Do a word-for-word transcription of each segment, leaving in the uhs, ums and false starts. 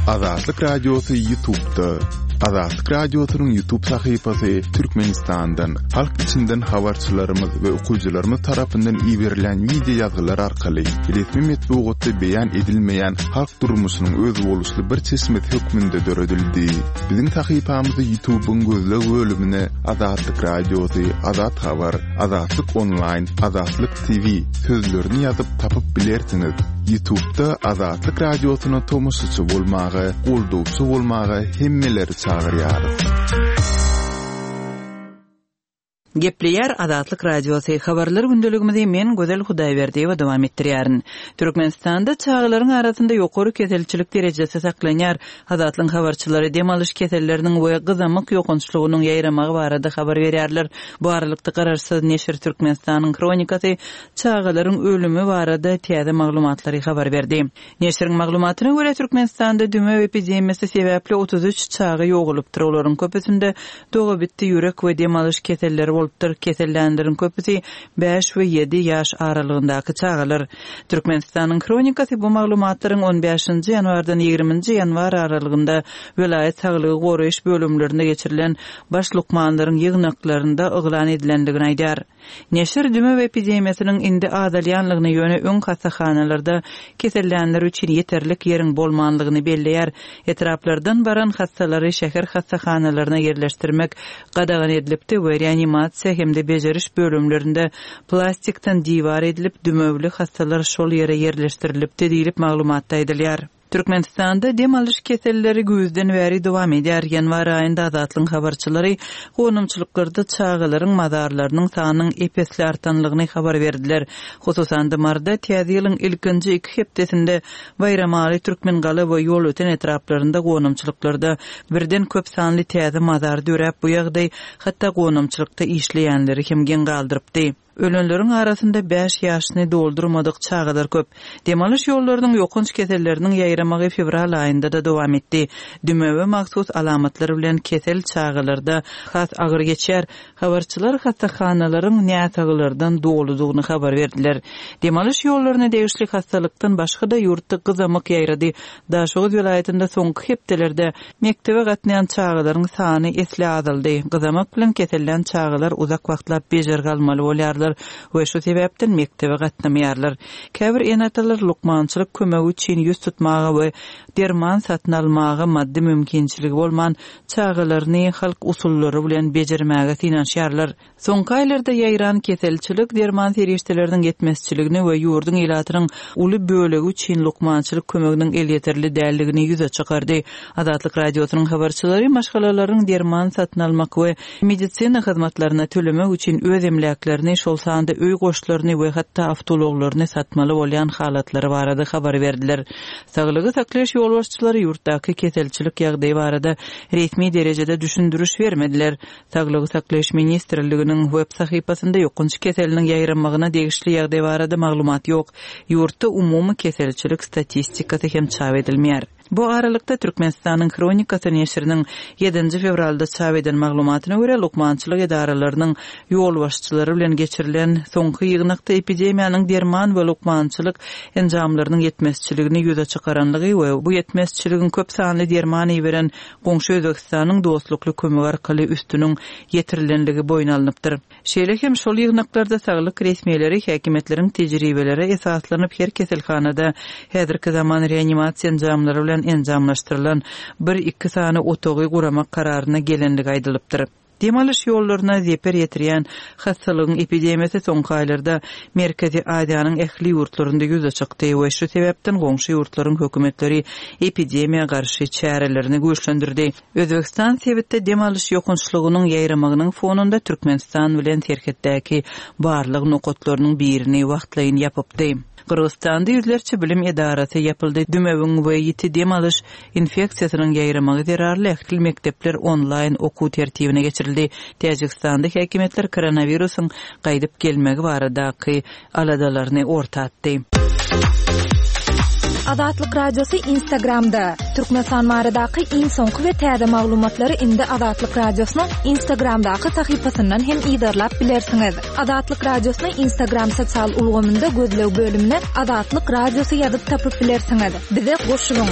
Azatlyk Radiosu YouTube'da. Azatlyk Radiosu'nun YouTube sayfasy Türkmenistan'dan, halk içinden habarçylarymyz we okuyjylarymyz tarapyndan ýiberilen video ýazgylar arkaly resmi metbuatda beýan edilmeýän halk durmuşynyň öz boluşly bir çeşmet hökmünde döredildi. Biziň sayfamyzda YouTube'un gözleg bölümine Azatlyk Radiosu, Azat Habar, Azatlyk Online, Azatlyk T V sözlerini ýazyp tapyp bilersiňiz. YouTube'da Azatlyk Radiosu'na tomoşçy bolmagy, goldugçy bolmagy hemmeleri çağırýar. Gepleýär Azatlyk Radiosu habarlar gündeligimizi men Gözel Hudaýberdiýew dowam etdirýärin. Türkmenistanda çağlaryň arasynda ýokary keselçilik derejesi saklanýar. Azatlyk habarçylary demalyş keselleriniň we gyzamyk ýokunçlygynyň ýaýramagy barada habar berýärler. Bu aralykda Gararsyz Neşir Türkmenistanyň kronikasy çağlaryň ölümi barada täze maglumatlary habar berdi. Neşiriň maglumatyna görä Türkmenistanda düme epidemiyasy sebäpli otuz üç çagy ýogulypdyr. Olaryň köpüsinde doga bitdi ýürek we demalyş keselleri bolupdyr. Kesellendirin köpüsi beş we ýedi ýaş aralygyndaky çağlar. Türkmenistanyň kronikasy bu maglumatlaryň on beşinji ýanwardan ýygrimiňji ýanwar aralygynda welaýat saglygy goraýyş bölümlerinde geçirilen baş lukmanlaryň ýygnaklaryna yglan edilendigini aýdar. Neşir düme epidemiýasynyň indi azalýanlygyny ýöne öň hastaxanalarda kesellenler üçin ýeterlik ýeriň bolmanlygyny belleýär. Etraplardan baran hastalary şäher hastaxanalaryna ýerleşdirmek gadagan edilipdi we reanimasiýa hemde bejeriş bölümlerinde plastikden diýwar edilip dümewli hastalar şol ýere ýerleşdirilipdi diýilip maglumatda aýdylýar. Türkmenistanda demalyş keselleri güýzden bäri dowam edýär. Ýanwar aýynda Azatlyk habarçylary gonumçylyklarda çağlaryň mazarlarynyň sanynyň epesli artanlygyny habar berdiler. Hususan marda täze ýylyň ilkinji iki hepdesinde bayramaly türkmen galy we ýol öten etraplarynda gonumçylyklarda birden köp sanly täze mazar dörep bu ýagdaý hatda gonumçylykda işleýänleri hem gen galdyrypdy. Ölenleriň arasynda beş ýaşyny doldurmadyk çağlar köp. Demalyş ýollarynyň ýokunç keselleriniň ýaýramagy fevral aýynda da dowam etdi. Dümewe mahsus alamatlary bilen kesel çağlarda has agyr geçer. Habarçylar hastaxanalaryň näçaglardan doludygyny habar berdiler. Demalyş ýollaryna degişli hastalykdan başga da ýurtda gyzamyk ýaýrady. Daşoğuz welaýatynda soňky hepdelerde mektebe gatnaýan çağlaryň sany esli azaldy. Gyzamyk bilen kesellen çağlar uzak wagtlap bejer galmaly bolýar. We şu sebäpden mektebe gatnamaýarlar. Käbir enatalar lukmançylyk kömegi üçin ýüz tutmagy we derman satyn almagy maddi mümkinçiligi bolman çağlaryny halk usullary bilen bejermäge synanýarlar. Soňky aýlarda ýaýran keselçilik derman serişdeleriniň ýetmezçiligini we ýurdun ýylatynyň uly bölegi üçin lukmançylyk kömeginiň el ýeterli däldigini ýüze çykardy. Azatlyk Radiosynyň habarçylary maşgalalaryň derman satyn almak we medisina hyzmatlaryna tölemek üçin öz emlaklerini şol sanda öý goşlaryny we hatda awtologlaryny satmaly bolýan halatlary barada habar berdiler. Saglygy saklaýaş ýolbaşçylary ýurtdaky keselçilik ýagdaýy barada resmi derejede düşündürüş bermediler. Saglygy saklaýaş ministrliginiň web sahypasynda ýokunç keseliniň ýaýranmagyna degişli ýagdaýy barada maglumat ýok. Ýurtda umumy keselçilik statistikasy hem çap edilmeýär. Bu aralykda Türkmenistanyň kronikasy neşiriniň ýedinji fevralda çap edilen maglumatyna görä lukmançylyk edaralarynyň ýol başçylary bilen geçirilen soňky ýygnakda epidemiýanyň derman we lukmançylyk enjamlarynyň ýetmezçiligini ýüze çykaranlygy we bu ýetmezçiligiň köp sanly derman beren goňşy Özbekistanyň dostlukly kömegi arkaly üstüniň ýetirilenligi boýun alınıpdyr. Şeýle hem şol ýygnaklarda saglyk resmiýetleri häkimetleriň tejribeleri esaslanyp her keselhanada häzirki zaman reanimasiýa enjamlary bilen enjamlaşdyrylan bir iki sany otogy guramak kararyna gelenligi aýdylypdyr. Demalyş ýollaryna zeper ýetirýän hastalygyň epidemiýasy soňky aýlarda Merkezi Aziýanyň ähli ýurtlarynda ýüze çykdy we şu sebäpden goňşy ýurtlaryň hökümetleri epidemiýa garşy çärelerini güýçlendirdi. Özbegistan sebäpde demalyş ýokunçlygynyň ýaýramagynyň fonunda Türkmenistan bilen terhetdäki barlyk nokotlarynyň birini wagtlaýyn ýapypdy. Kırgızstanda yüzlerce bilim edarası yapıldı. Dümeviň we ýiti demalyş infeksiýasynyň ýaýramagy zerarly ähli mektepler online okuw tertibine geçirildi. Täjikistanda häkimetler koronawirusyň gaýdyp gelmegi baradaky aladalaryny ortatdy. Azatlyk Radiosu Instagramda, Türkmenistan maradaky iň soňky we täze maglumatlary indi Azatlyk Radiosynyň Instagramdaky sahypasyndan hem ýydarlap bilersiňiz. Azatlyk Radiosynyň Instagram sosial ulgamynda gözlew bölümine Azatlyk Radiosy ýazyp tapyp bilersiňiz. Bize goşulyň.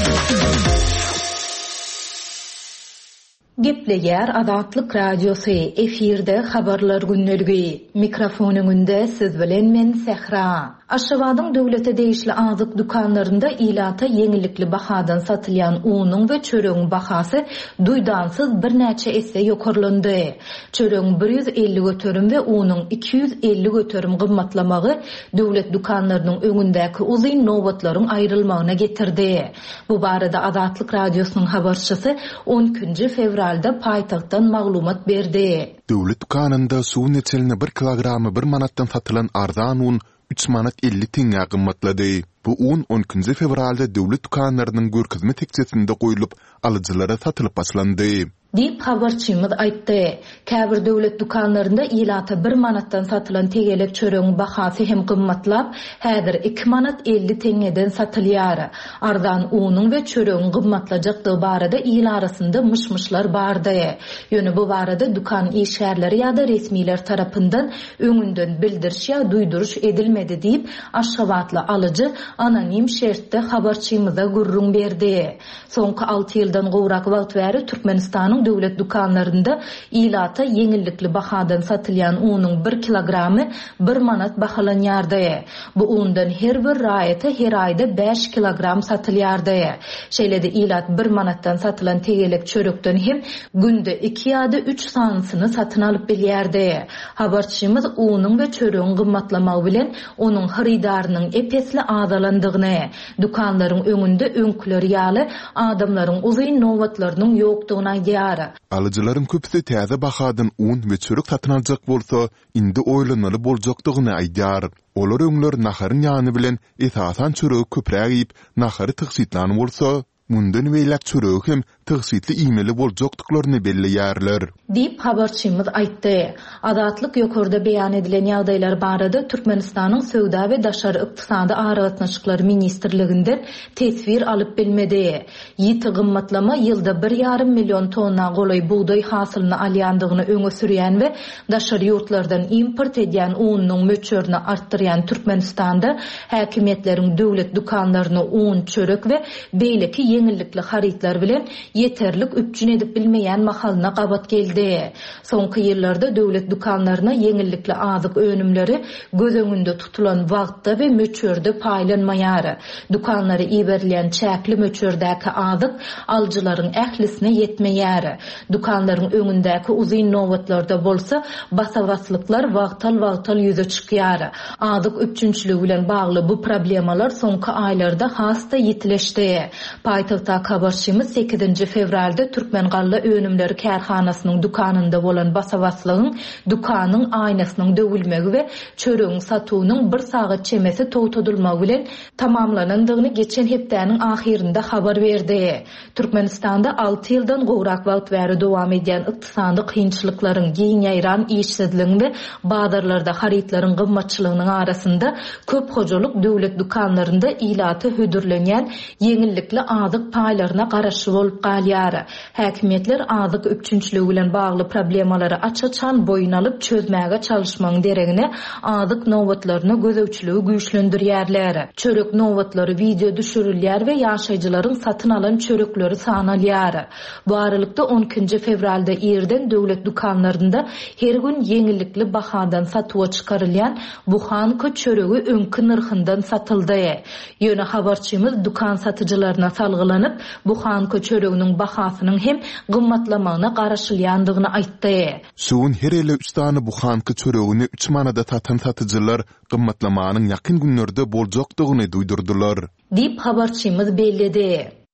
Gepleýär Azatlyk Radiosy efirde habarlar günneligi. Mikrofonuňynda siz bilen men Sehra. Aşgabatyň döwlete değişli azyk dukanlarında ilata yeňillikli bahadan satylýan unyň we çöregiň bahasy duýdansyz bir näçe esse ýokarlandy. Çöregiň bir ýüz elli göterim we unyň iki ýüz elli göterim gymmatlamagy döwlet dukanlarynyň öňündäki uzyn nowatlaryň aýrylmagyna getirdi. Bu barada Azatlyk Radiosynyň habarçysy on üçinji fevralda paýtagtdan maglumat berdi. Döwlet dukanynda suw neçelini bir kilogramy bir manatdan satylan arzan un üç manat elli tiňe gymmatlady. Bu un on üçinji fevralda döwlet dukanlarynyň görkezme tekçesinde goýulyp alyjylara satylyp başlandy. Dip habarçymyz aýtdy. Käbir döwlet dukanlarynda ilata bir manatdan satylan tegelek çöregiň bahasy hem gymmatlap, häzir iki manat elli tiňeden satylýar. Arzan unyň we çöregiň gymmatlajakdygy barada il arasynda myşmyşlar bardy. Ýöne bu barada dukan işgärleri ýa-da resmiler tarapyndan öňünden bildiriş ýa duýduruş edilmedi diýip Aşgabatly alyjy anonim şertde habarçymyza gurrun berdi. Soňky alty ýyldan gowrak wagt bäri Türkmenistanyň döwlet dukanlarynda ilata yeňillikli bahadan satylýan unyň bir kilogramy bir manat bahalanýardy. Bu undan her bir raýata her aýda beş kilogram satylýardy. Şeýlede ilat bir manatdan satylan tegelek çörekden hem günde iki ýa-da üç sanysyny satyn alyp bilýärdi. Habarçymyz unyň we çöregiň gymmatlamagy bilen onuň harydarynyň epesli azalandygyny, dukanlaryň öňünde öňküleri ýaly adamlaryň uzyn nowatlarynyň ýokdugyny aýdýar. Alyjylaryň köpüsi täze bahadan un we çörek satyn aljak bolsa, indi oýlanaly boljakdygyny aýdýar. Olar öňler naharyň ýany bilen esasan çörek köpräk ýyp, nahary tygsitlan bolsa, mundan weýlek çörek hem tygsitli iýmeli boljakdyklaryny belleýärler. Dip habarçymyz aýtdy. Azatlyk ýokarda beýan edilen ýagdaýlar barada Türkmenistanyň Söwda we Daşary ykdysady aragatnaşyklary ministrliginden tesbir alyp bilmedi. Ýiti gymmatlama ýylda bir ýarym million tonna golay buğday hasylyny alýandygyny öňe sürýän we daşary ýurtlardan import edýän unyň möçürini artdyrýan Türkmenistanda häkimetleriň döwlet dukanlaryny un, çörek we beýleki yeňillikli harytlar bilen yeterlik üpjün edip bilmeýän mahalyna gabat geldi. Soňky ýyllarda döwlet dukanlaryna yeňillikli azyk önümleri göz öňünde tutulan wagtda we möçürde paýlanmaýar. Dukanlary iberilýän çäkli möçürdäki azyk aljylaryň ählisine ýetmeýär. Dukanlaryň öňündäki uzyn nowatlarda bolsa basawaslyklar wagtal-wagtal ýüze çykýar. Azyk üpjünçiligi bilen bagly bu problemalar soňky aýlarda hasta ýitileşdi. Paýtagtda habarçymyz sekizinji fevralda Türkmen Galla Önümleri Kärhanasynyň dukanynda bolan basawaslygyň dukanyň aýnasynyň döwülmegi we çöregiň satywynyň bir sagat çemesi towtadylmagy bilen tamamlanandygyny geçen hepdäniň ahirinde habar berdi. Türkmenistanda alty ýyldan gowrak wagt bäri dowam edýän ykdysady kynçylyklaryň, giň-ýaýran işsizligiň we bazarlarda harytlaryň gymmatçylygynyň arasynda köp hojalyk döwlet dukanlarynda ilaty hödürlenýän yeňillikli azyk paýlaryna garaşy bolup galýar. Häkimetler azyk üpjünçiligi bilen bagly problemalary açaçan boyun alyp çözmäge çalışmagyň deregine azyk nowatlaryna gözewçiligi güýçlendirýärler. Çörek nowatlary video düşürilýär we ýaşaýjylaryň satyn alan çörekleri sanalýar. Bu aralykda on üçinji fevralda ýerden döwlet dukanlarynda her gün yeňillikli bahadan satywa çykarylýan buhanka çöregi öňkü nyrhyndan satyldy. Ýöne habarçymyz dukan satyjylaryna salgylanyp buhanka çöreginiň bahasynyň hem gymmatlamagyna garaşylýandygyny aýtdy. Suwun her ele üç tane buhanka çöregini üç manada satan satyjylar gymmatlamanyň ýakyn günlerde boljakdygyny duýdurdylar. Dip habarçymyz belledi.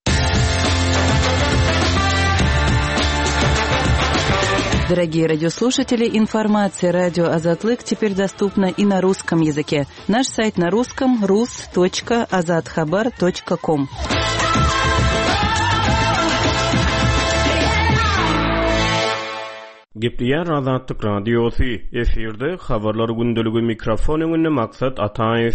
Дорогие радиослушатели, информация радио «Азатлык» теперь доступна и на русском языке. Наш сайт на русском — рус точка азатхабар точка ком. Gepleýär Azatlyk Radiosi efirde habarlar gündeligi mikrofon öňünde maksat Ataýew.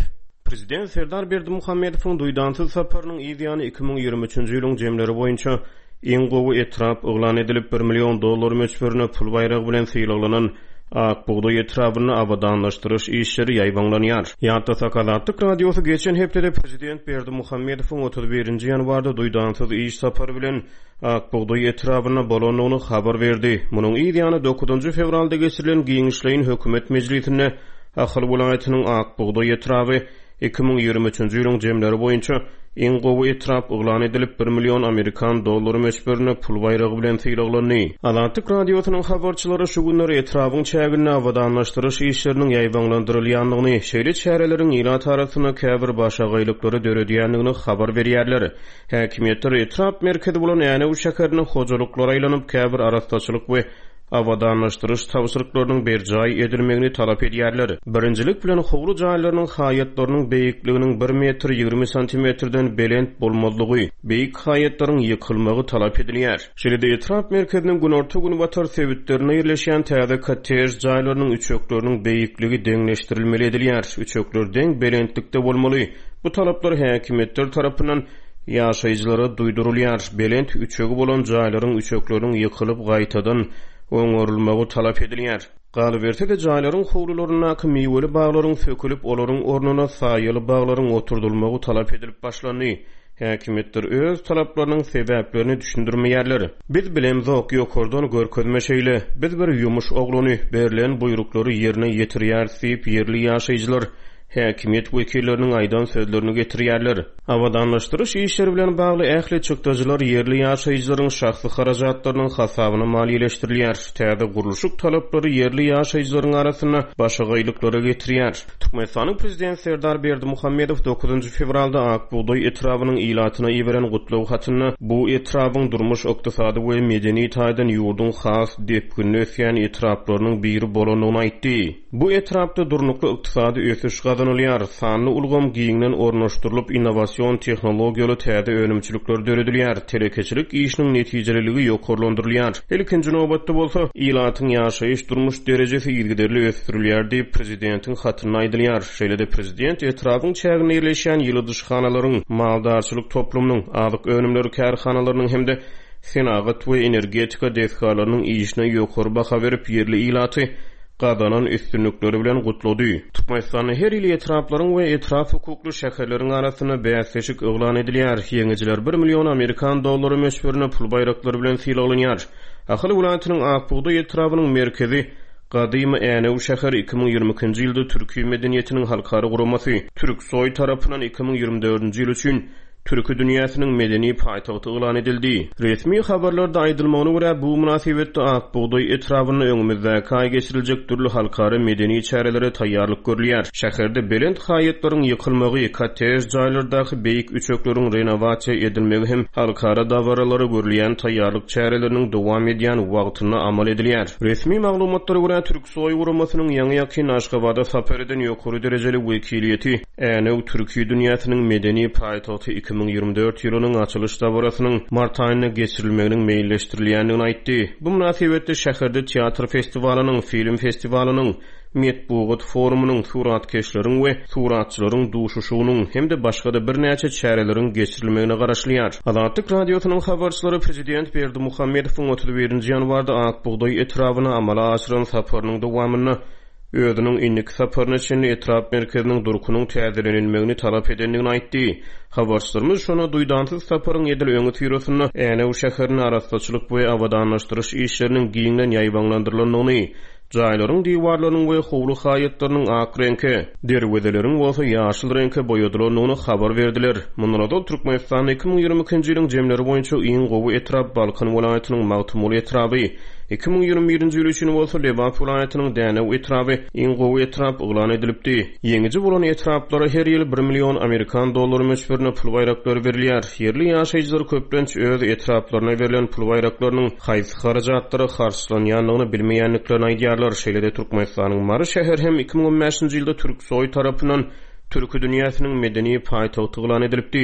Prezident Serdar Berdimuhammedowyň duýdansy saparynyň ýygyny iki ming ýigirme üçinji ýylyň jemleri boýunça iň gowy etrap oglan edilip bir million dollar möçberine pul bayragy bilen syýlanan ak buğday etrabını abadanlaştırış işleri ýaýbanlanýar. Ýa-da Sakalatlyk radiosy geçen hepde Prezident Berdimuhammedowyň otuz birinji ýanwarda duýdansyz iş sapary bilen ak buğday etrabına bolanyny habar berdi. Munyň ýygyny dokuzunçy fevralda geçirilen giňişleýin hökümet mejlisine Ahal welaýatynyň ak buğday etraby iki ming ýigirme üçinji ýylyň jemleri boýunça iň gowy etrap oglan edilip bir million Amerikan dollary möçberine pul bayragy bilen syýlaglandy. Atlantik radiosynyň habarçylary şu günleri etrabyň çägini abadanlaşdyryş işleriniň ýaýbanlandyrylýandygyny, şeýle çäreleriň ýylat arasyna käbir başagaýlyklary döredýändigini habar berýärler. Häkimetler etrap merkezi bolan ýa-ni bu şäherni hojalyklary aýlanyp käbir arastaçylyk we abadanlaşdyrış tawsyrlyklarynyň berjaý edilmegini talap edýärler. Birinjilik bilen howlu jaýlarynyň haýatlarynyň beýikliginiň bir metr ýigirme santimetrden belent bolmalygy, beýik haýatlaryň ýykylmagy talap edilýär. Şeýle etrap merkeziniň günorta gün batar sebitlerine ýerleşýän täze kottej jaýlarynyň üçekleriniň beýikligi deňleşdirilmeli edilýär. Üçekler deň belentlikde bolmaly. Bu talaplar häkimetler tarapyndan ýaşaýjylara duýdurulýar. Belent üçegi bolan jaýlaryň üçekleriniň ýykylyp gaýtadan oňorulmagy talap edilýär. Galyberse de jaýlaryň howlularyna meýweli baglaryň sökülip olaryň ornuna saýaly baglaryň oturdulmagy talap edilip başlandy. Häkimetler öz talaplarynyň sebäplerini düşündirmeýärler. Biz bilemzok ýokurdan görkezmeşeýle, biz bir ýumuş oglany berilen buýruklary ýerine ýetirýär diýip ýerli ýaşaýjylar häkimet wekilleriniň aýdan sözlerini getirýärler. Abadanlaşdyrış işleri bilen bagly ähli çykdyjylar ýerli ýaşaýjylaryň şahsy harajatlarynyň hasabyna maliýeleşdirilýär. Täze gurulşyk talaplary ýerli ýaşaýjylaryň arasyna başagaýlyklary getirýär. Türkmenistanyň prezident Serdar Berdimuhammedow dokuzunçy fevralda ak buğday etrabynyň ýylatyna ýiberen gutlaw hatyny bu etrabyň durmuş ykdysady we medeni taýdan ýurdun has depgünni ösýän etraplarynyň biri bolanyny aýtdy. Bu etrapda durnukly ykdysady ösüş gazanylýar. Sanly ulgam giňden ornaşdyrylyp innowasion tehnologiýaly täze önümçilikler döredilýär. Telekeçilik işiniň netijeliligi ýokurlandyrylýar. Ilkinji nobatda bolsa, ýylatyň ýaşaýyş durmuş derejesi ýygyderli ösdürilýär diýip prezidentiň hatyna aýdylýar. Şeýle-de prezident etrabyň çägine ýerleşýän ýylydyşhanalaryň, maldarçylyk toplumynyň, azyk önümleri kärhanalarynyň hemde senagat we energetika deskalarynyň işine ýokary baha berip ýerli ýylaty gadanan üstünlükleri bilen gutlady. Türkmenistanyň her ýyly etraplaryň we etraf hukukly şäherleriň arasyna bäsleşik oglan edilýär. Ýeňijiler bir million Amerikan dollary möçberine pul bayraklary bilen syýlanýar. Ahly welaýatynyň Akbuğday etrabynyň merkezi Gadymy Änew şäher iki ming ýigirme ikinji ýylda türki medeniýetiniň halkary guramasy Türksoy tarapyndan iki ming ýigirme dördünçi ýyl üçin Türkü dünýäsiniň medeni paýtagty elan edildi. Resmi habarlarda aýdylmagyna görä bu münasibetde Akbuğday etrabyny öňümizde kay geçiriljek türlü halkary medeni çärelere taýýarlyk görülýär. Şäherde belent haýatlaryň ýykylmagy, kottej jaýlardaky beýik üçekleriň renowasiýa edilmegi hem halkara dawaralary görülýän taýýarlyk çäreleriniň dowam edýän wagtyna amal edilýär. Resmi maglumatlara görä Türksoy uramasynyň ýa-ni ýaky Aşgabada saperden ýokary derejeli wekiliýeti Änew türki dünýäsiniň medeni paýtagty iki ming ýigirme dört ýylynyň açylyş dawrasynyň mart aýyna geçirilmeginiň meýilleşdirilýändigini aýtdy. Bu münasibetde şäherde teatr festiwalynyň, film festiwalynyň, Metbugat forumunyň, suratkeşleriň we suratçylaryň duşuşugynyň hemde başga-da bir näçe çäreleriň geçirilmegine garaşlýar. Atlantik radiosynyň habarçylary prezident Berdimuhammedowyň otuz birinji ýanwarda Akbuğday etrabyna amala aşyran saparynyň dowamyny özüniň innik saparyny üçin etrap merkeziniň durkunyň täzelenilmegini talap edendigini aýtdy. Habarçylarymyz şonu duýdansyz saparyň edil öňe sürýärsyny Änew şäheriniň arastaçylyk we abadanlaşdyryş işleriniň giňden ýaýbanlandyrylandygyny, jaýlaryň diwarlarynyň we howlu haýatlarynyň ak renke, derwedeleriň bolsa ýaşyl renke boýadylandygyny habar berdiler. Munarada Türkmenistanyň iki ming ýigirme ikinji ýylyň jemleri boýunça iň gowy etrap Balkan welaýatynyň Magtumul etraby, iki ming ýigirme birinji ýyl üçin bolsa Lebap welaýatynyň Dänew etraby iň gowy etrap oglan edilipdi. Ýeňiji bolan etraplara her ýyl bir million Amerikan dollary möçberine pul bayraklary berilýär. Ýerli ýaşaýjylar köplenç öz etraplaryna berilen pul bayraklarynyň haýsy harajatlary garşylanýanlygyny bilmeýänliklerini aýdýarlar. Şeýle-de Türkmenistanyň Mary şäher hem iki ming on beşinji ýylda Türksoy tarapyndan Türkü dünýäsiniň medeni paýtagty elan edilipdi.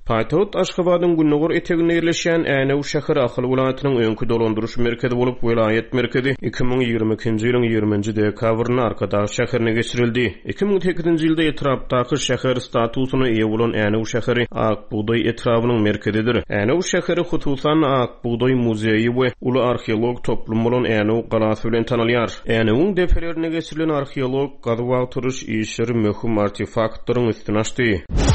Paýtagat Aşgabatyň Günnegur eteginde ýerleşýän Änew şäher ahly welaýatynyň öňkü dolandyryş merkezi bolup welaýat merkezi iki ming ýygrimi ikinji ýylyň ýygrüminji dekabryny arkadaş şäherine geçirildi. iki ming sekizinji ýylda etrapdaky şäher statusyny eýe bolan Änew şäheri Akbuğday etrabynyň merkezidir. Änew şäheri hususan Akbuğday muzeyi we uly arheolog toplum bolan Änew galasy bilen tanalýar. Änewiň deferlerine geçirilen arheolog gazyp turuş işleri möhüm artefaktlaryň üstüne açdy.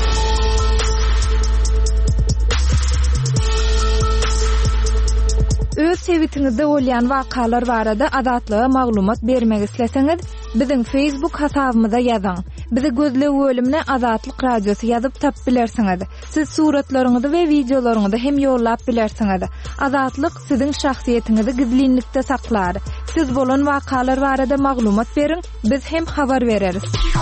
Öz sewitingizde bolýan wakalar barada adatlyga maglumat bermek isleseňiz, biziň Facebook hasabymyza ýazyň. Bizi gözlegi bölümine Azatlyk Radiosu ýazyp tap bilersiňiz. Siz suratlaryňyzy we videolaryňyzy hem ýollap bilersiňiz. Azatlyk siziň şahsiýetiňizi gizlinlikde saklar. Siz bolan wakalar barada maglumat beriň, biz hem habar bereriz.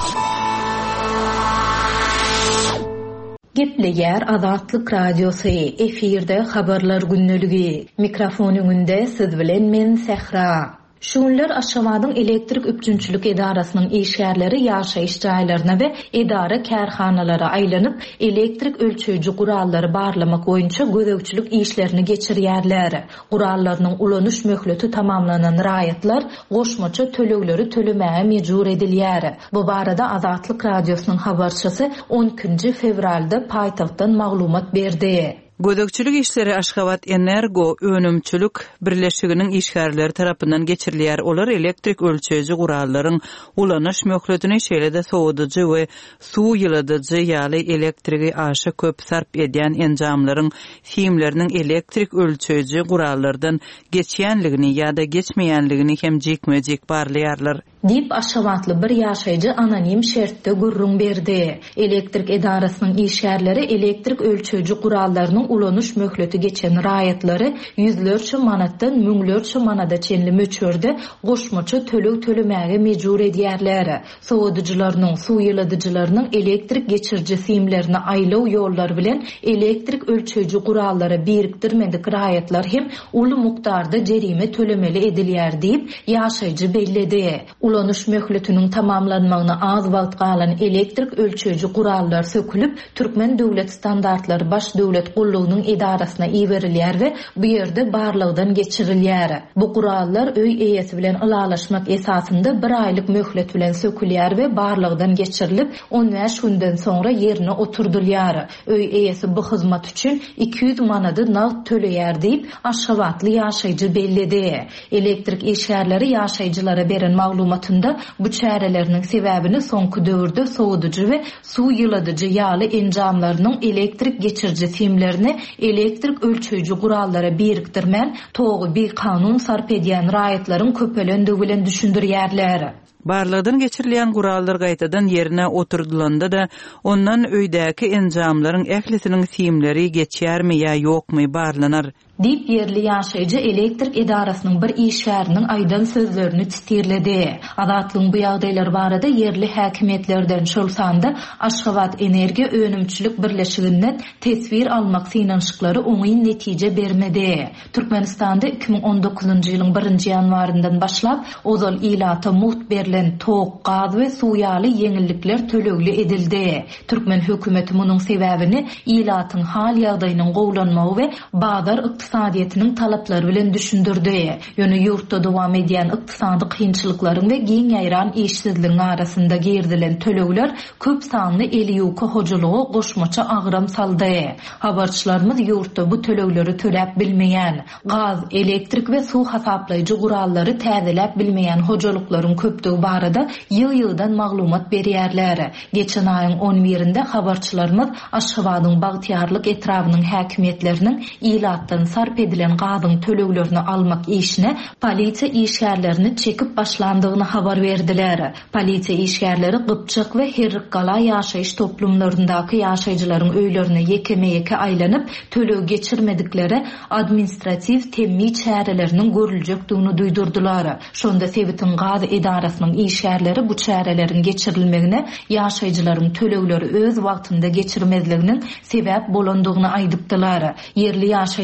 Gepleýär Azatlyk Radiosu efirde habarlar günneligi. Mikrofonyňynda siz bilen men Sehra. Şunlar Aşgabatyň elektrik üpjünçilik edarasynyň işgärleri ýaşaýyş jaýlaryna we edara kärhanalara aýlanyp elektrik ölçüjü gurallary barlamak boýunça gözegçilik işlerini geçirýärler. Gurallarynyň ulanyş möhleti tamamlanan raýatlar goşmaça tölegleri tölemäge mejbur edilýär. Bu barada Azatlyk Radiosynyň habarçysy on ikinji fevralda paýtagtdan maglumat berdi. Gözegçilik işleri Aşgabat Energo Önümçülük Birleşiginiň işgärleri tarapyndan geçirilýär. Olar elektrik ölçeji gurallaryň ulanyş möhletini şeýle-de sowudyjy we suw ýyladyjy ýaly elektrigi aşy köp sarp edýän enjamlaryň filmleriniň elektrik ölçeji gurallardan geçýänligini ýa-da geçmeýänligini hem jekmejek barlaýarlar. Dip Aşgabatly bir ýaşaýjy anonim şertde gurrun berdi. Elektrik edarasynyň işgärleri elektrik ölçeji gurallarynyň ulanyş möhleti geçen raýatlary ýüzlerçe manatdan müňlerçe manada çenli möçürde goşmaça töleg tölemäge mejbur edýärler. Sowudyjylarynyň, suw ýyladyjylarynyň elektrik geçirji simlerini aýlaw ýollary bilen elektrik ölçeji gurallary birikdirmedik raýatlar hem uly mukdarda jerime tölemeli edilýär diýip ýaşaýjy belledi. Ulanyş möhletiniň tamamlanmagyna az wagt galan elektrik ölçeji gurallar sökülip Türkmen döwlet standartlary baş döwlet gollugynyň edarasyna iberilýär we bu ýerde barlygdan geçirilýär. Bu gurallar öý eýesi bilen ylalaşmak esasynda bir aýlyk möhlet bilen sökülýär we barlygdan geçirilip on beş günden soňra ýerine oturdylýar. Öý eýesi bu hyzmat üçin iki yüz manady nagt töleýär diýip Aşgabatly ýaşaýjy belledi. Elektrik işgärleri ýaşaýjylara beren maglumatynda bu çäreleriniň sebäbini soňky döwürde sowudyjy we suw ýyladyjy ýaly enjamlarynyň elektrik geçirji filmlerini elektrik ölçüjü gurallara birikdirmen togy bir kanun sarp edýän raýatlaryň köpelendiği bilen düşündirýärler. Barlygdan geçirilýän gurallar gaýtadan ýerine oturdylanda da ondan öýdäki enjamlaryň ählisiniň filmleri geçýärmi ýa ýokmy barlanar. Dip yerli ýaşaýjy elektrik edarasynyň bir işgäriniň aýdan sözlerini titirledi. Azatlyň bu ýagdaýlar barada yerli häkimetlerden şolsanda Aşgabat Energia Önümçilik Birleşiginden tesbir almak synanşyklary oňy netije bermedi. Türkmenistanda iki ming on dokuzunji ýylyň birinji ýanwaryndan başlap ozal ilata muht berilen tok, gaz we suw ýaly yeňillikler tölegli edildi. Türkmen hökümeti munyň sebäbini ilatyň hal ýagdaýynyň gowlanmagy we bazar iqtisadiýetiniň talaplary bilen düşündirdi. Ýöne ýurtda dowam edýän iqtisady kynçylyklaryň we giň ýaýran işsizligiň arasynda gerdilen tölegler köp sanly el ýuka hojalygy goşmaça agyram saldy. Habarçylarymyz ýurtda bu tölegleri töläp bilmeýän, gaz, elektrik we suw hasaplaýjy gurallary täzeläp bilmeýän hojalyklaryň köpdigi barada ýyl-ýyldan maglumat berýärler. Geçen aýyň on birinde habarçylarymyz Aşgabatyň Bagtyarlyk etrabynyň häkimetleriniň ilatdan sarp edilen gazyň töleglerini almak işine polisiýa işgärlerini çekip başlandygyny habar berdiler. Polisiýa işgärleri Gypçak we Herrikkala ýaşaýyş toplumlaryndaky ýaşaýjylaryň öýlerine ýekeme-ýeke aýlanyp töleg geçirmedikleri administrativ temmi çäreleriniň görüljekdigini duýdurdylar. Şonda Sewitin gaz edarasynyň işgärleri bu çärelerin geçirilmegine ýaşaýjylaryň tölegleri öz wagtynda geçirmezliginiň sebäp bolandygyny aýdypdylar. Yerli ýaşaýjylar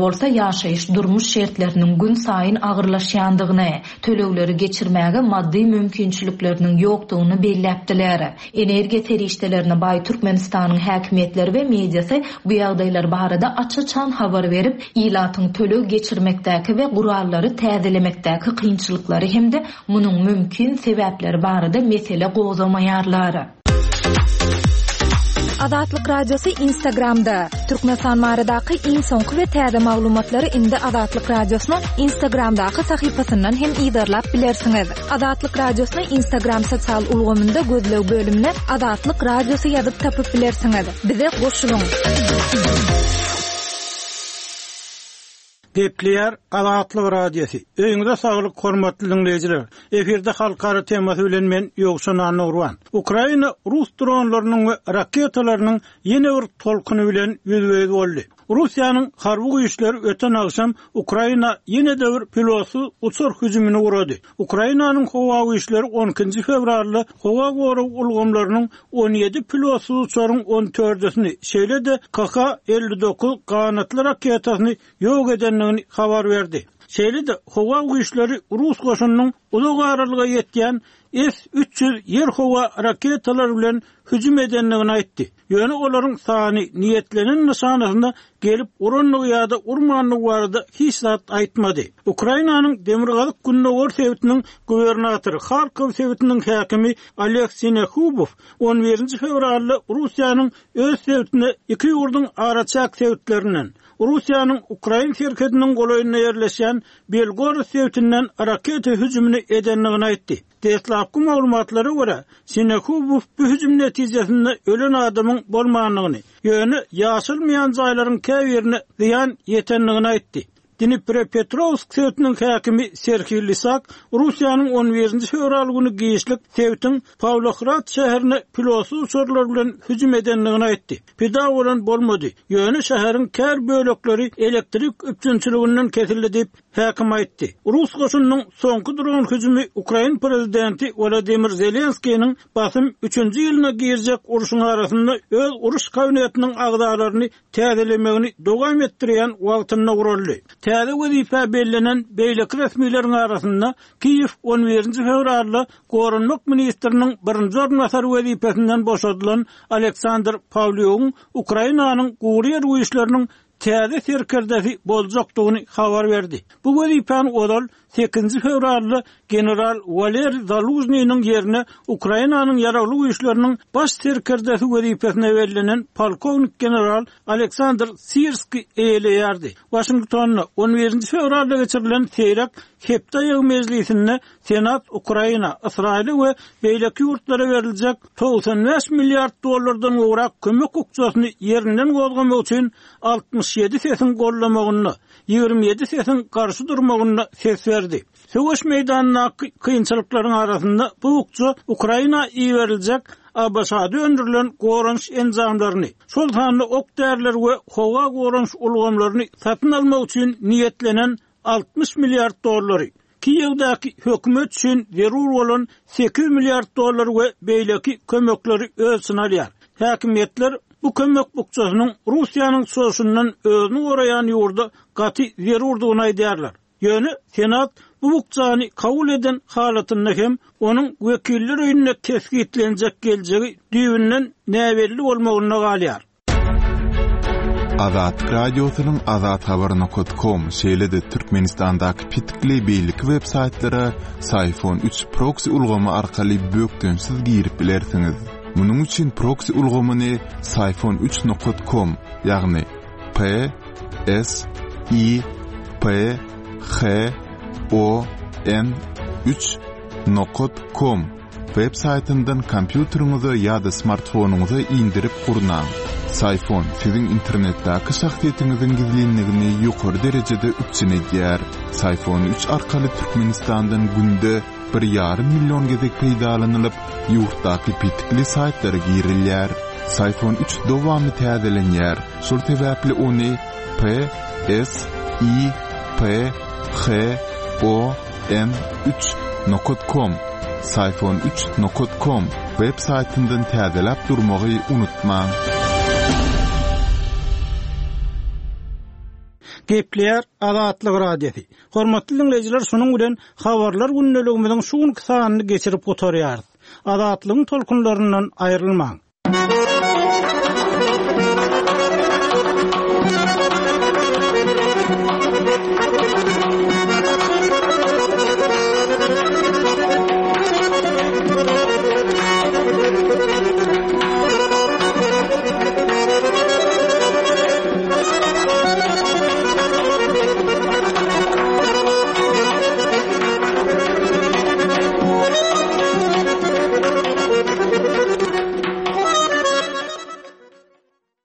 bolsa ýaşaýyş durmuş şertleriniň gün saýyn agyrlaşýandygyny, tölegleri geçirmäge maddi mümkinçilikleriniň ýokdugyny belläpdiler. Energiýa terişdelerini baý Türkmenistanyň häkimetleri we mediasy bu ýagdaýlar barada açyçan habar berip, ilatyň töleg geçirmekdäki we gurallary täzelemekdäki kynçylyklary hemde munyň mümkin sebäpleri barada mesele gozamaýarlar. Azatlyk Radiosu Instagramda. Türkmenistan baradaky iň soňky we täze maglumatlary indi Azatlyk Radiosynyň Instagramdaky sahypasyndan hem ýydarlap bilersiňiz. Azatlyk Radiosynyň Instagram sosial ulgamynda gözlew bölümine Azatlyk Radiosu ýazyp tapyp bilersiňiz. Bize goşulyň. Gepleýär Azatlyk Radiosu. Öýüňizde saglyk, hormatly dinleýijiler. Eferde halkara temasy bilen men Ýogşan Anurwan. Ukraina Rus dronlarynyň we raketalarynyň ýene bir tolkuny bilen ýüzbeýiz boldy. Russiýanyň harby güýçleri öten agşam Ukraina ýene de bir pilotly uçur hüjümini urady. Ukrainanyň howa güýçleri on ikinji fevralda howa goruw ulgamlarynyň on ýedi pilotly uçuryň on dördüsini, şeýle de K K elli dokuz ganatly raketasyny ýok edenligini habar berdi. Şeýle de howa güýçleri Rus goşunynyň uzak aralyga ýetýän S üç yüz yer howa raketalary bilen hüjüm edenligini aýtdy. Ýöne olaryň sany niýetlenen nişanasynda gelip uranlygy ýa-da urmanlygy barada hiç zat aýtmady. Ukrainanyň Demirgazyk Günnowar sewitiniň gubernatory, Kharkiv sewitiniň häkimi Aleksey Nehubov on birinji fevralda Russiýanyň öz sewitine iki ýurduň araçak sewitlerinden Russiýanyň Ukraina şerketiniň golaýyna ýerleşen Belgorod sewitinden raket hüjümini edenligini aýtdy. Deslapky maglumatlara görä, Sinekubov bu hüjüm netijesinde ölen adamyň bolmanlygyny, ýöne ýaşylmaýan jaýlaryň käbirine ziýan ýetenligini aýtdy. Dnipropetrovsk sewitiniň häkimi Serhiy Lysak Russiýanyň on birinji fevral güni giýişlik sewitiň Pavlograd şäherine pilotly uçurlar bilen hüjüm edenligini aýtdy. Pida bolan bolmady. Ýöne şäheriň kär bölekleri elektrik üpçünçiliginden kesildi diýip häkim aýtdy. Rus goşunynyň soňky dron hüjümi Ukraina prezidenti Volodymyr Zelenskiýiň basym üçünji ýylyna girjek uruşyň arasynda öz uruş kabinetiniň agdalaryny täzelemegini dowam etdirýän wagtyna uruldy. Täze wezife bellenen beýleki resmiýetleriň arasynda Kiýew on birinji fevralda Gorunluk ministriniň birinji ornasary wezifesinden boşadylan Aleksandr Pavlyuň Ukrainanyň gurýer güýçleriniň täze serkerdesi boljakdygyny habar berdi. Bu wezifany odal sekizinji fevralda general Valeri Zaluznyň ýerine Ukrainanyň ýaragly güýçleriniň baş serkerdesi wezifesine berilenen polkovnik general Aleksandr Sirski eýleýärdi. Washingtonda on birinji fevralda geçirilen seýrak Heptaýyg mejlisinde Senat Ukraina, Israil we beýleki ýurtlara beriljek doksan beş milliard dollardan gowrak kömek ukçasyny ýerinden gozgamak üçin altmış ýedi sesin gollamagyny, ýigirmi ýedi sesin garşy durmagyny ses berdi. Söwüş meýdanyna kynçylyklaryň arasynda bu ukça Ukraina iýeriljek A B S-da öndürilen gorunç enzamlaryny, şol sanly ok därler we howa gorunç ulgamlaryny satyn almak üçin niýetlenen altmış milliard dollary. Kiýewdäki hökümet üçin zerur bolan sekiz milliard dollar we beýleki kömekleri ölçün alýar. Häkimetler bu kömek bukçasynyň Russiýanyň soşundan özüni goraýan ýurda gaty zerurdygyny aýdýarlar. Ýöne Senat bu bukçany kabul eden halatynda hem onuň wekiller öýüne teskitlenjek geljegi düýünden näbelli bolmagyna galýar. Azat Radiosynyň azat habar nokta com şeýle-de Türkmenistandaky pitikli beýleki websaytlara Sayfon üç proxy ulgamy arkaly bökdönsiz girip bilersiňiz. Munyň üçin proxy ulgamyny sayfon üç nokta com ýagny P S I P H O N üç nokta com websaytyndan kompýuteriňize ýa-da smartfonuňyza indirip gurnaň. Sayfon siziň internetdäki şahsiýetiňiziň gizlinligini ýokary derejede üpçünedýär. Sayfon üç arkaly Türkmenistandan günde bir ýarym million gezek peýdalanylyp, ýurtdaky pitikli saytlara girilýär. Sayfon üç dowamy täzelenýär. Şol sebäpli ony P S I P H O N üç nokta com sayfon üç nokta com websaytyndan täzelep durmagy unutmaň. Gepleýär Azatlyk radiosi. Hormatly dinleyijiler, şonuň bilen habarlar günneligimiziň şuň kysanyny geçirip oturýar. Azatlygyň tolkunlaryndan aýrylmaň.